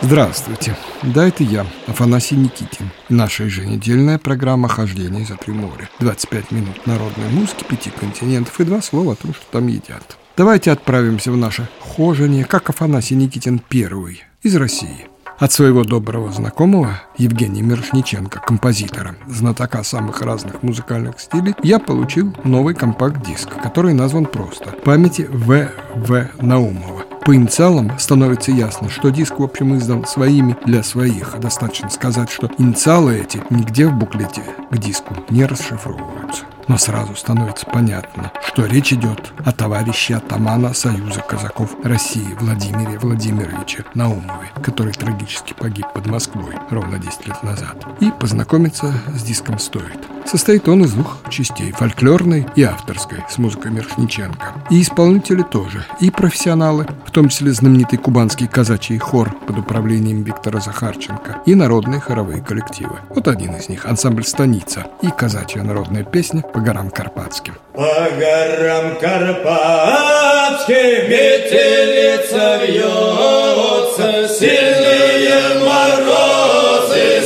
Здравствуйте, да, это я, Афанасий Никитин. Наша еженедельная программа «Хождение за три моря». 25 минут народной музыки 5 континентов и 2 слова о том, что там едят. Давайте отправимся в наше хожение, как Афанасий Никитин первый, из России. От своего доброго знакомого Евгения Мирошниченко, композитора, знатока самых разных музыкальных стилей, я получил новый компакт-диск, который назван просто «Памяти В.В. Наумова». По инициалам становится ясно, что диск, в общем, издан своими для своих. Достаточно сказать, что инициалы эти нигде в буклете к диску не расшифровываются. Но сразу становится понятно, что речь идет о товарище атамана Союза казаков России Владимире Владимировиче Наумове, который трагически погиб под Москвой ровно 10 лет назад. И познакомиться с диском стоит. Состоит он из двух частей – фольклорной и авторской, с музыкой Мирошниченко. И исполнители тоже, и профессионалы, в том числе знаменитый кубанский казачий хор под управлением Виктора Захарченко, и народные хоровые коллективы. Вот один из них – ансамбль «Станица» и казачья народная песня «По горам Карпатским». По горам Карпатским метелица вьется, сильные морозы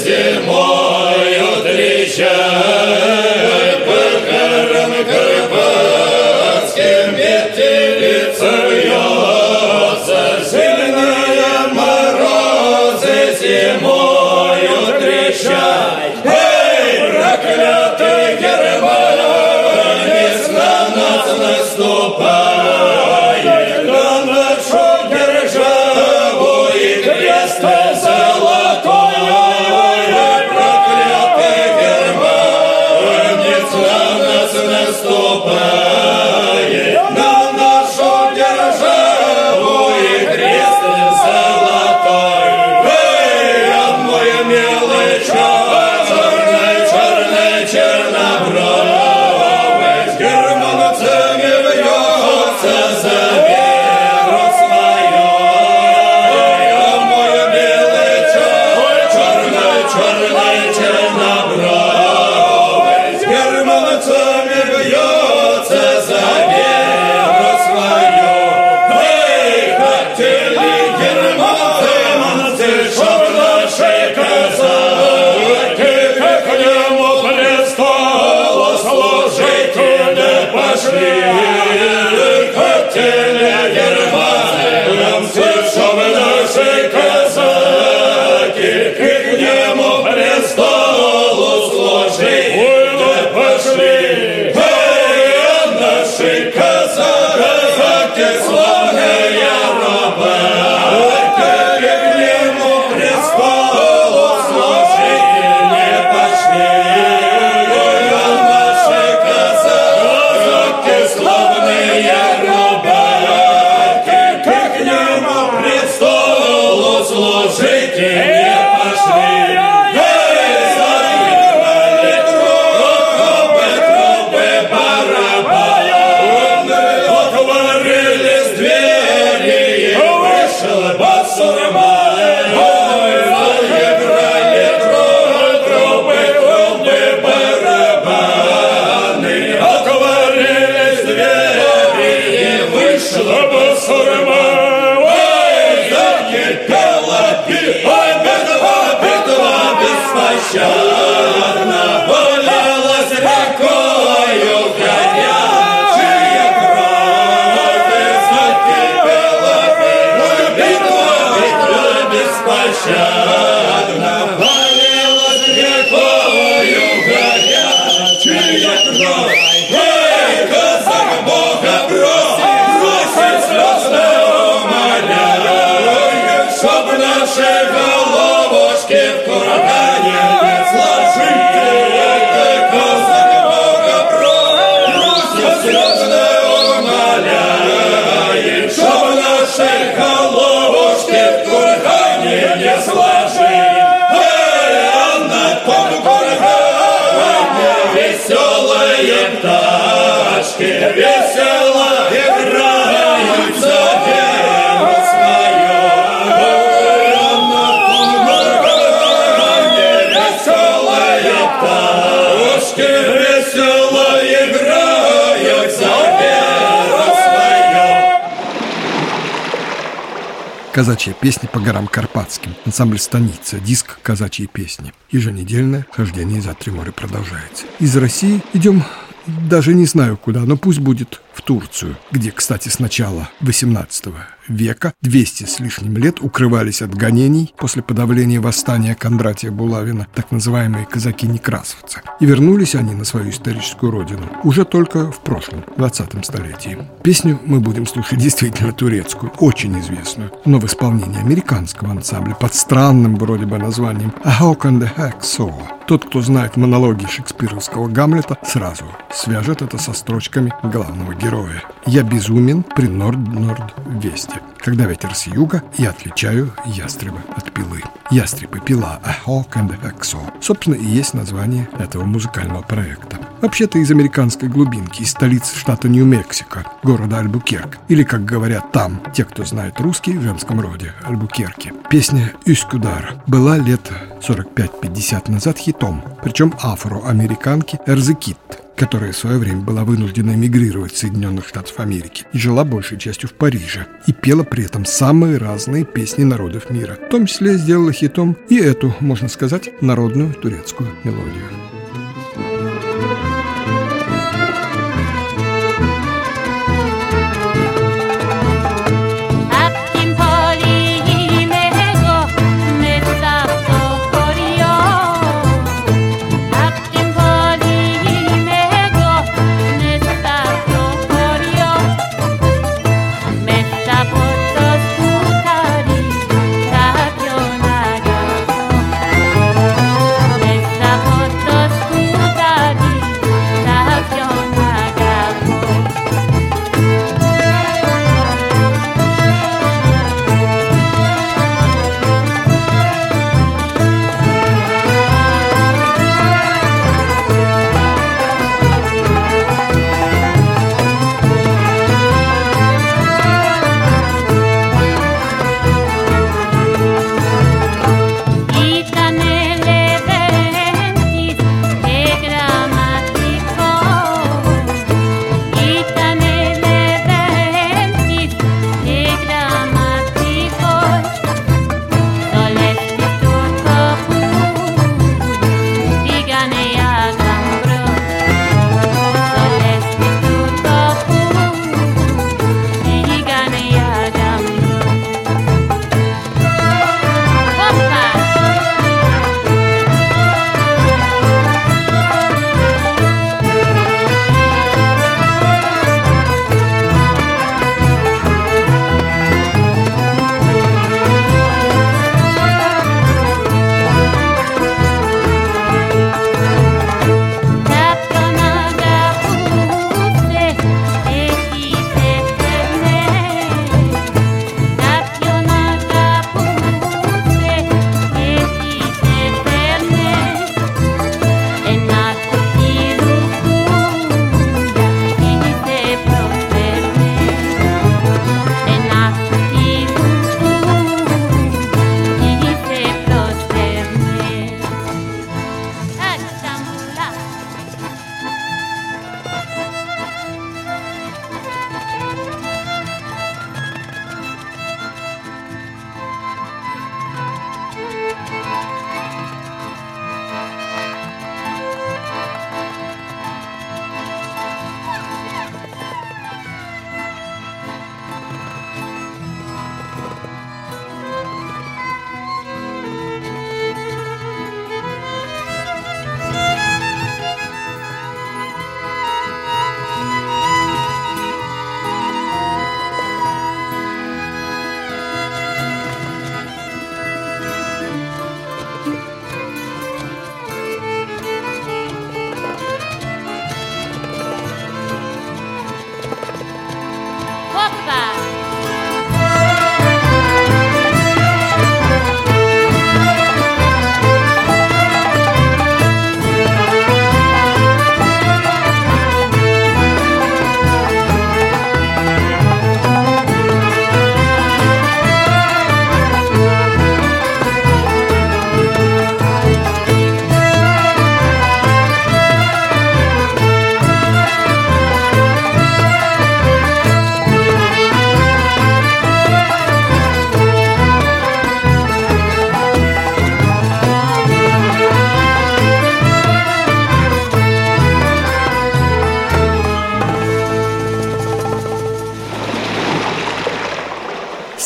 зимою трещат. По горам Карпатским метелица вьется, сильные морозы зимою трещат. Эй, проклятый Германец, на нас наступает, на нашу державу и крест золотой. Проклятый Германец, на нас наступает, на нашу державу и крест золотой. Эй, а мой милый черный, черный, чернобровый, с германцами вьется за веру свою. Эй, а мой милый черный, черный, чернобровый, с германцами вьется за веру свою. Эй, хотели германцы, чтоб наши казаки к нему престолу служители пошли. Хотели германцы, чтоб наши казаки к нему престолу служители пошли. Эй, а наши казаки, славные рабы, к нему престолу служители пошли. Ой, а наши казаки, славные рабы, к нему престолу служители пошли. Эй, заиграли трубы, трубы барабаны, отворились двери и вышел басурман. Ой, заиграли трубы, трубы барабаны, отворились двери и вышел басурман. Ой, закипела битва, битва беспощадна, полилась рекою горячая кровь. Закипела битва, битва беспощадна, полилась рекою горячая кровь. Эй, казак Бога бросил, слезно умоляет, чтоб наши головушки в кургане не сложили. Казак Бога бросил, слезно умоляет, чтоб наши головушки в кургане не сложили. Эй, а на том кургане веселые пташки весело играют за веру свою. Эй, а на том кургане веселые пташки весело играют за веру свою. казачья песня по горам Карпатским, ансамбль «Станица», диск «Казачьи песни». Еженедельное хождение за три моря продолжается. Из России идем, даже не знаю куда, но пусть будет в Турцию, где, кстати, с начала XVIII века 200 с лишним лет укрывались от гонений после подавления восстания Кондратия Булавина, так называемые казаки-некрасовцы. И вернулись они на свою историческую родину уже только в прошлом, 20 столетии. Песню мы будем слушать действительно турецкую, очень известную, но в исполнении американского ансамбля под странным вроде бы названием «A Hawk and the Hacksaw». Тот, кто знает монологи шекспировского Гамлета, сразу свяжет это со строчками главного героя. «Я безумен при Норд-Норд-Весте. Когда ветер с юга, я отличаю ястреба от пилы». Ястреб и пила, «A Hawk and a Hacksaw». Собственно, и есть название этого музыкального проекта. Вообще-то из американской глубинки, из столицы штата Нью-Мексико, города Альбукерк. Или, как говорят там, те, кто знает русский в женском роде, Альбукерки. Песня «Üsküdar» была лет 45-50 назад хитом, причем афроамериканки Эрзы Кит, которая в свое время была вынуждена эмигрировать в Соединенных Штатов Америки и жила большей частью в Париже, и пела при этом самые разные песни народов мира. В том числе сделала хитом и эту, можно сказать, народную турецкую мелодию.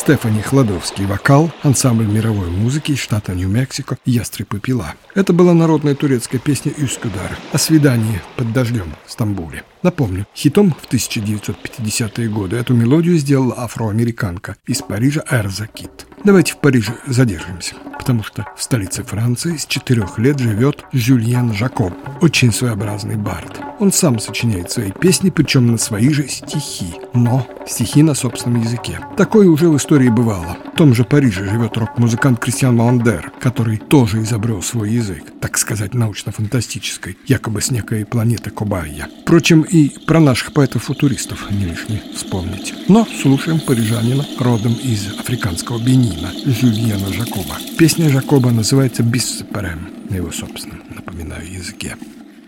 Стефани Хладовский вокал, ансамбль мировой музыки из штата Нью-Мексико «Ястреб и пила». Это была народная турецкая песня «Üsküdar» о свидании под дождем в Стамбуле. Напомню, хитом в 1950-е годы эту мелодию сделала афроамериканка из Парижа Эрза Кит. Давайте в Париже задержимся, потому что в столице Франции с 4 лет живет Жюльен Жакоб, очень своеобразный бард. Он сам сочиняет свои песни, причем на свои же стихи, но стихи на собственном языке. Такое уже в истории бывало. В том же Париже живет рок-музыкант Кристиан Мандер, который тоже изобрел свой язык, так сказать, научно-фантастической, якобы с некой планеты Кобайя. Впрочем, и про наших поэтов-футуристов не лишне вспомнить. Но слушаем парижанина, родом из африканского Бенина, Жюльена Жакоба. Песня Жакоба называется «Биссеперем» на его собственном, напоминаю, языке.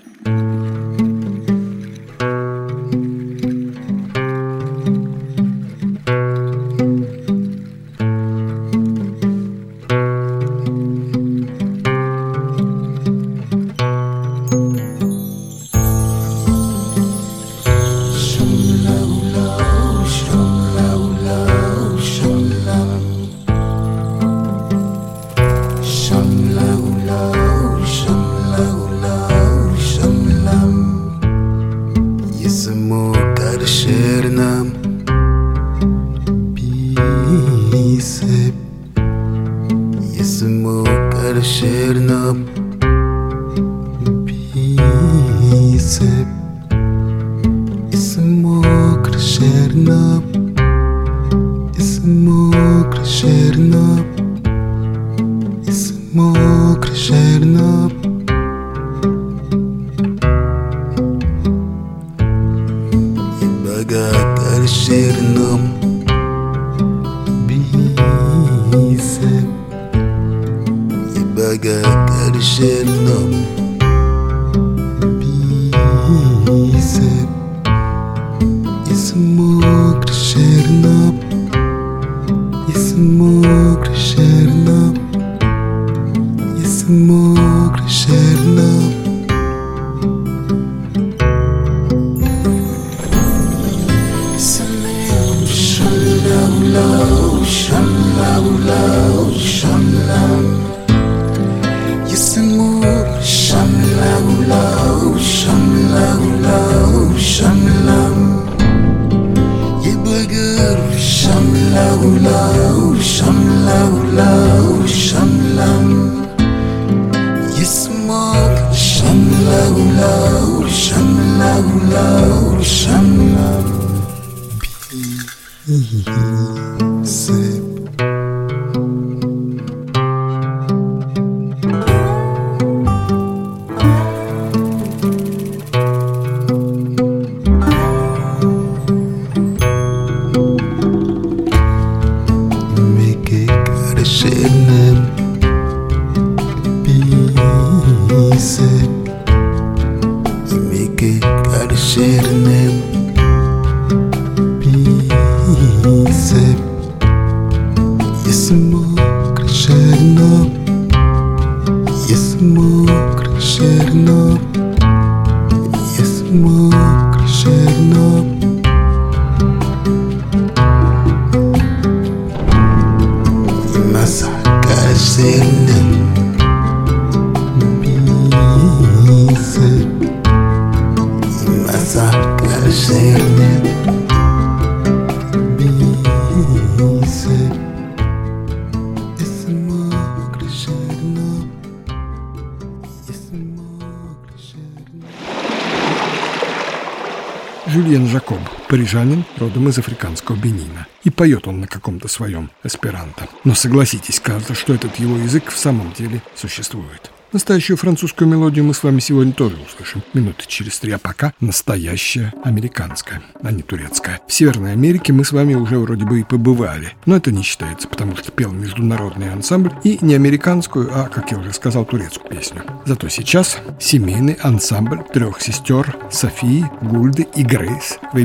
Жюльен Жакоб, парижанин, родом из африканского Бенина. И поет он на каком-то своем эсперанто. Но согласитесь, кажется, что этот его язык в самом деле существует. Настоящую французскую мелодию мы с вами сегодня тоже услышим минуты через 3, а пока настоящая американская, а не турецкая. В Северной Америке мы с вами уже вроде бы и побывали, но это не считается, потому что пел международный ансамбль и не американскую, а, как я уже сказал, турецкую песню. Зато сейчас семейный ансамбль 3 сестер Софии, Гульды и Грейс Веби.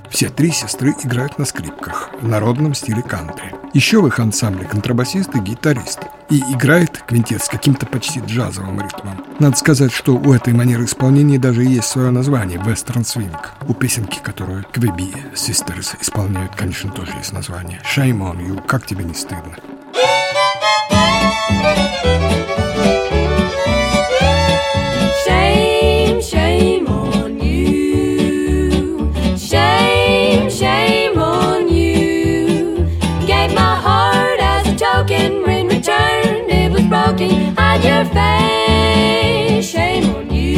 Все три сестры играют на скрипках в народном стиле кантри. Еще в их ансамбле контрабасист и гитарист. И играет квинтет с каким-то почти джазовым ритмом. Надо сказать, что у этой манеры исполнения даже есть свое название – вестерн свинг. У песенки, которую Quebe Sisters исполняют, конечно, тоже есть название. Shame on you, как тебе не стыдно? Shame, shame on you. Shame, shame on you. Gave my heart as a token. In return, it was broken. Hide your face. Shame on you.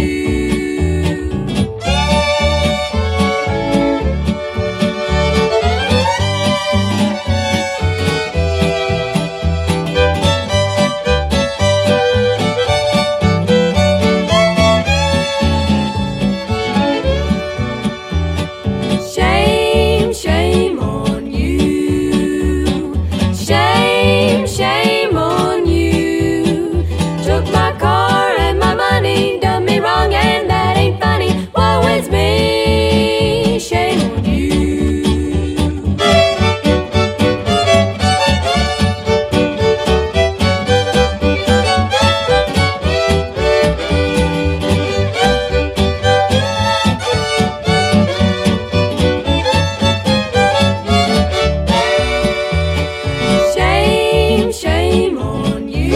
Shame, shame on you. Shame, shame on you. Took my car and my money, done me wrong, and that ain't funny. Woe is me. Shame on you. Shame, shame on you.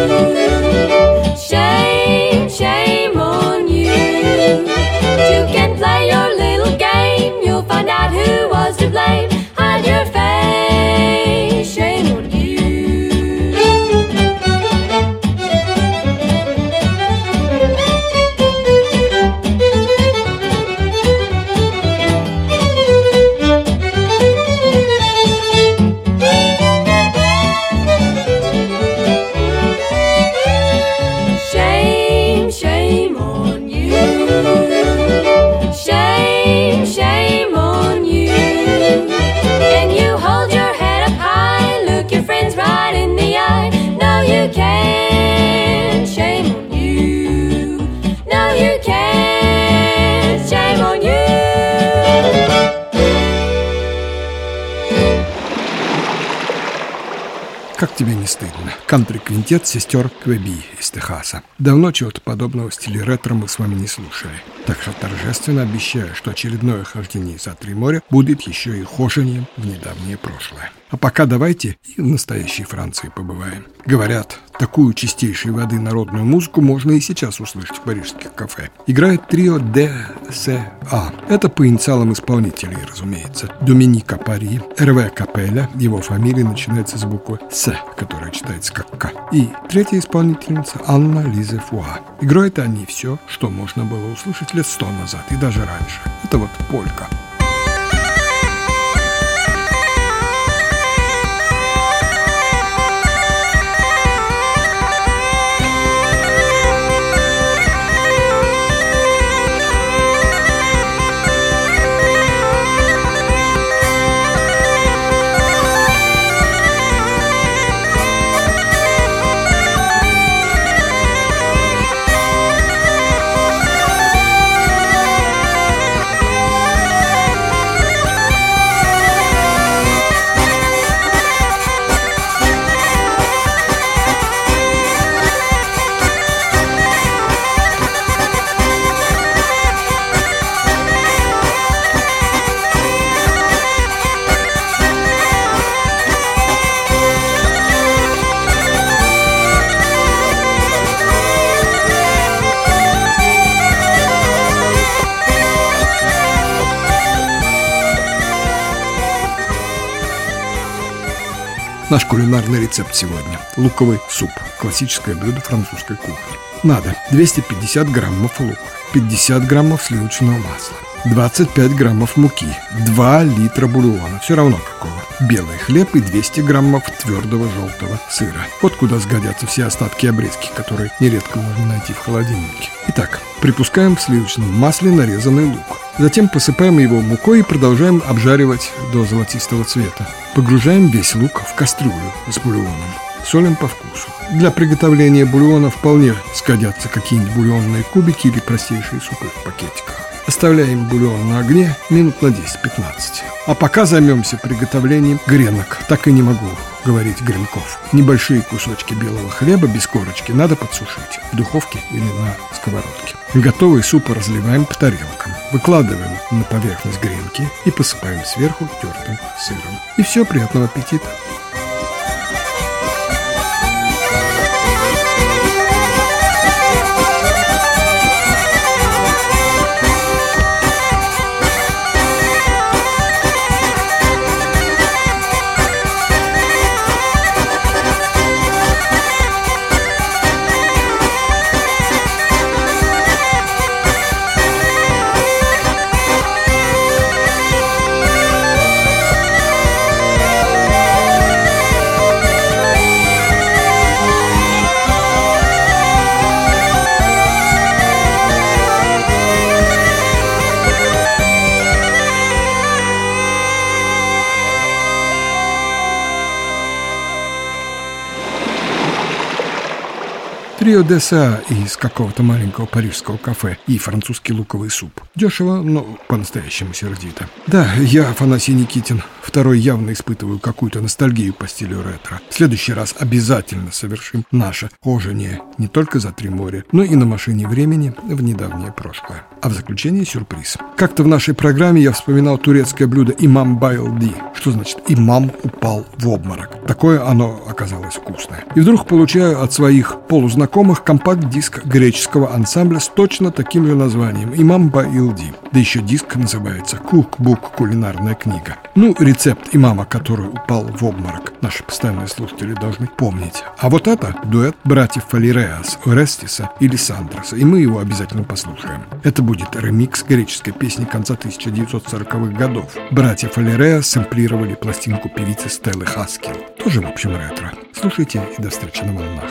Shame, shame on you. You can play your little game. You'll find out who was to blame. Hide your face. Shame on you. Shame, shame on you. Shame, shame on you. Can you hold your head up high? Look your friends right in the eye. No, you can't. Shame on you. No, you can't. Shame on you. Как тебе не стыдно? Кантри-квинтет сестер Quebe из Техаса. Давно чего-то подобного в стиле ретро мы с вами не слушали. Так что торжественно обещаю, что очередное хождение за три моря будет еще и хожением в недавнее прошлое. А пока давайте и в настоящей Франции побываем. Говорят, такую чистейшей воды народную музыку можно и сейчас услышать в парижских кафе. Играет трио ДСА. Это по инициалам исполнителей, разумеется. Доминика Пари, РВ Капеля, его фамилия начинается с буквы С, которая читается как К. И третья исполнительница Анна Лизе Фуа. Играют они все, что можно было услышать лет 100 назад и даже раньше. Это вот полька. Наш кулинарный рецепт сегодня – луковый суп, классическое блюдо французской кухни. Надо 250 граммов лука, 50 граммов сливочного масла, 25 граммов муки, 2 литра бульона, все равно какого, белый хлеб и 200 граммов твердого желтого сыра. Вот куда сгодятся все остатки обрезки, которые нередко можно найти в холодильнике. Итак, припускаем в сливочном масле нарезанный лук. Затем посыпаем его мукой и продолжаем обжаривать до золотистого цвета. Погружаем весь лук в кастрюлю с бульоном. Солим по вкусу. Для приготовления бульона вполне сгодятся какие-нибудь бульонные кубики или простейшие супы в пакетиках. Оставляем бульон на огне минут на 10-15. А пока займемся приготовлением гренок. Так и не могу говорить гренков. Небольшие кусочки белого хлеба без корочки надо подсушить в духовке или на сковородке. Готовый суп разливаем по тарелкам. Выкладываем на поверхность гренки и посыпаем сверху тертым сыром. И все, приятного аппетита! Трио де Са из какого-то маленького парижского кафе и французский луковый суп. Дешево, но по-настоящему сердито. Да, я, Афанасий Никитин, второй явно испытываю какую-то ностальгию по стилю ретро. В следующий раз обязательно совершим наше хожение не только за три моря, но и на машине времени в недавнее прошлое. А в заключение сюрприз. Как-то в нашей программе я вспоминал турецкое блюдо «Имам Байлди». Что значит «имам упал в обморок»? Такое оно оказалось вкусное. И вдруг получаю от своих полузнакомых компакт-диск греческого ансамбля с точно таким же названием «Имам Байлди». Да еще диск называется «Кукбук. Кулинарная книга». Ну, рецепт имама, который упал в обморок, наши постоянные слушатели должны помнить. А вот это дуэт братьев Фалереас, Орестиса и Лиссандроса, и мы его обязательно послушаем. Это будет ремикс греческой песни конца 1940-х годов. Братья Фалереас сэмплировали пластинку певицы Стеллы Хаскил. Тоже, в общем, ретро. Слушайте и до встречи на волнах.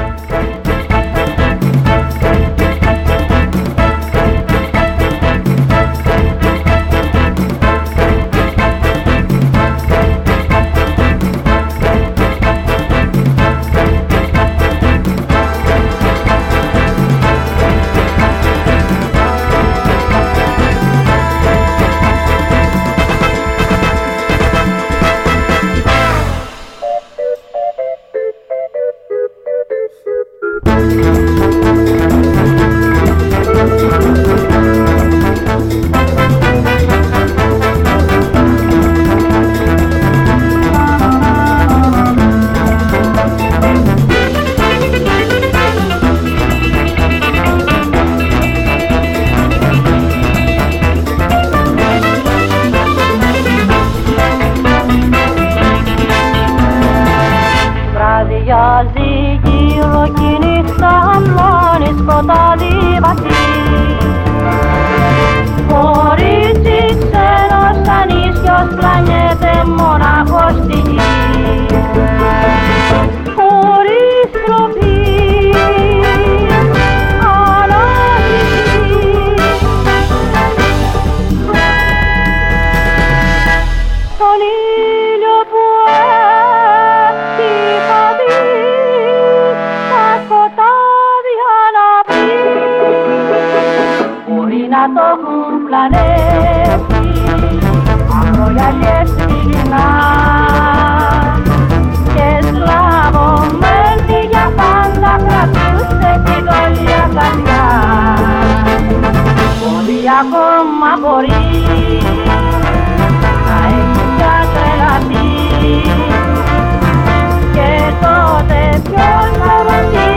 Come a morir, a escuchar la ti, que todo te viola.